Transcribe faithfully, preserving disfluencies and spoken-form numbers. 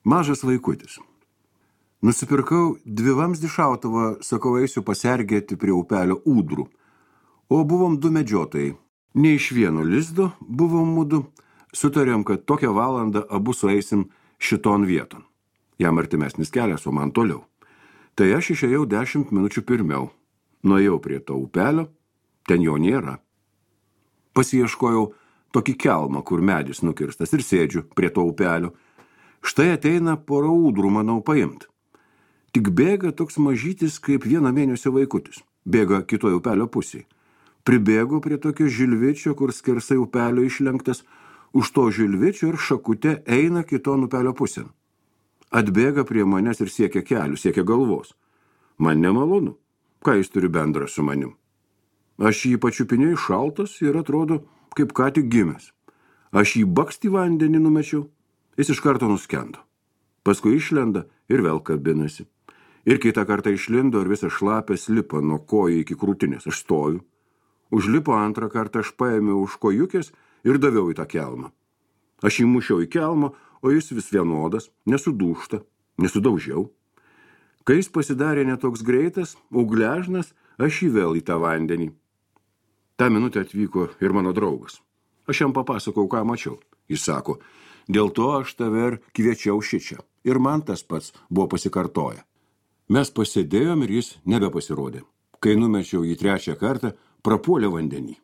Mažas vaikutis. Nusipirkau dvivamsdį šautuvą, sakau, eisiu pasergėti prie upelio ūdrų. O buvom du medžiotojai. Ne iš vieno lizdo buvom mudu. Sutarėm, kad tokią valandą abu sueisim šiton vieton. Jam artimesnis kelias, o man toliau. Tai aš išėjau dešimt minučių pirmiau. Nuėjau prie to upelio, ten jo nėra. Pasiieškojau tokį kelmą, kur medis nukirstas, ir sėdžiu prie to upelio. Štai ateina pora ūdrų, manau, paimt. Tik bėga toks mažytis kaip vieno mėnesio vaikutis. Bėga kitoje upelio pusėje. Pribėgo prie tokio žilvičio, kur skersai upelio išlenktas. Už to žilvičio ir šakute eina kiton upelio pusėn. Atbėga prie manęs ir siekia kelių, siekia galvos. Man nemalonu. Ką jis turi bendrą su manim? Aš jį pačiupinėjau šaltas ir atrodo kaip ką tik gimęs. Aš jį bakst į vandenį numečiau. Jis iš karto nuskendo. Paskui išlenda ir vėl kabinasi. Ir kitą kartą išlindo ir visas šlapės lipa nuo kojų iki krūtinės. Aš stoju. Užlipo antrą kartą, aš paėmiau už kojukės ir daviau į tą kelmą. Aš jį mušiau į kelmą, o jis vis vienodas, nesudūžta, nesudaužiau. Kai jis pasidarė netoks greitas, ugležnas, aš jį vėl į tą vandenį. Ta minutę atvyko ir mano draugas. Aš jam papasakau, ką mačiau. Jis sako, dėl to aš tave ir kviečiau šičia. Ir man tas pats buvo pasikartoję. Mes pasėdėjom ir jis nebepasirodė. Kai numečiau jį trečią kartą, prapuolė vandenį.